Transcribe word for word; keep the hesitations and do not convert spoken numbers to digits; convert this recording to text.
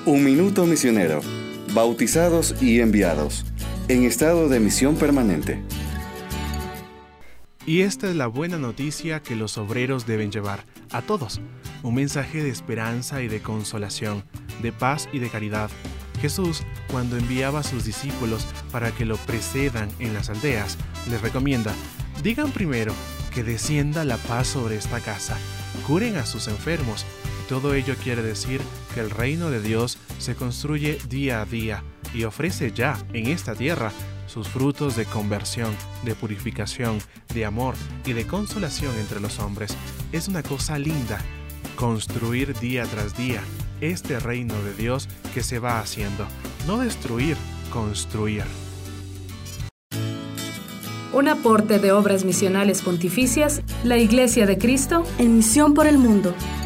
Un minuto misionero, bautizados y enviados, en estado de misión permanente. Y esta es la buena noticia que los obreros deben llevar a todos. Un mensaje de esperanza y de consolación, de paz y de caridad. Jesús, cuando enviaba a sus discípulos para que lo precedan en las aldeas, les recomienda: digan primero que descienda la paz sobre esta casa, curen a sus enfermos. Todo ello quiere decir que el reino de Dios se construye día a día y ofrece ya en esta tierra sus frutos de conversión, de purificación, de amor y de consolación entre los hombres. Es una cosa linda construir día tras día este reino de Dios que se va haciendo. No destruir, construir. Un aporte de Obras Misionales Pontificias, la Iglesia de Cristo en misión por el mundo.